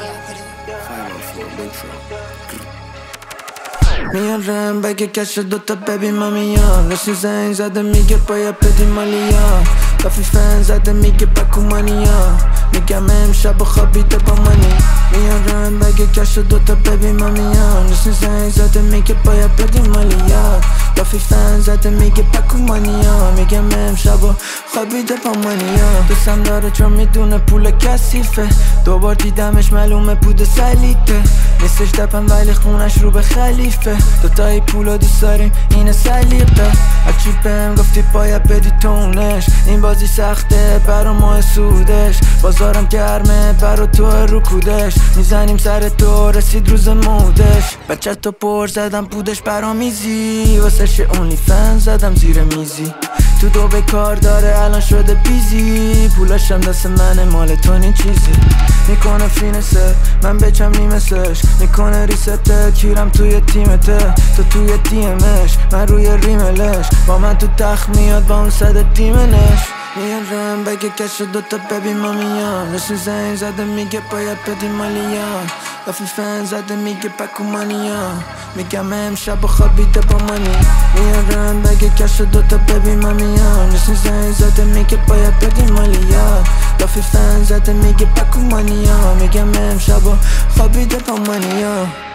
میارم بگه کش دوتا ببین ما میان رسمی زنگ زده میگه باید بدیم مالیا کافی فن زده میگه بکو مانیا میگم امشب خوابیده با منی میارم بگه کش دوتا ببین ما میان رسمی زنگ زده میگه باید بدیم مالیا کافی فن زده میگه بکو مانیا میگم امشب خوابیده با منیا دوستم داره چون میدونه پول کثیفه دوبار دیدمش معلومه پود سلیته نیستش دپم ولی خونش رو به خلیفه دوتایی پولو دوست داریم اینه سلیقه هرچی بهم گفتی باید بدی تونش این بازی سخته برا ماه سودش بازارم گرمه برا تو رو کودش میزنیم سر تو رسید روز مودش بچه تو پر زدم پودش برا میزی واسه شه اونلی فن زدم زیر میزی تو دو به کار داره الان شده بیزی پولاشم دست منه مال تو نی چیزی میکنه فینسه من بچم نیمسش میکنه ریسته کیرم توی تیمته تو توی تیمش من روی ریملش با من تو تخت میاد با اون صد تیمنش میارم بگه کش دوتا ببین ما میان رسمی زنگ زده میگه باید بدیم مالیان کافی فن زده میگه بکو مانیا میگم امشب خوابیده با منی میارم بگه کش دوتا ببین ما میان رسمی زنگ زده میگه باید بدیم مالیان کافی فن زده میگه بکو مانیا میگم امشب خوابیده با منی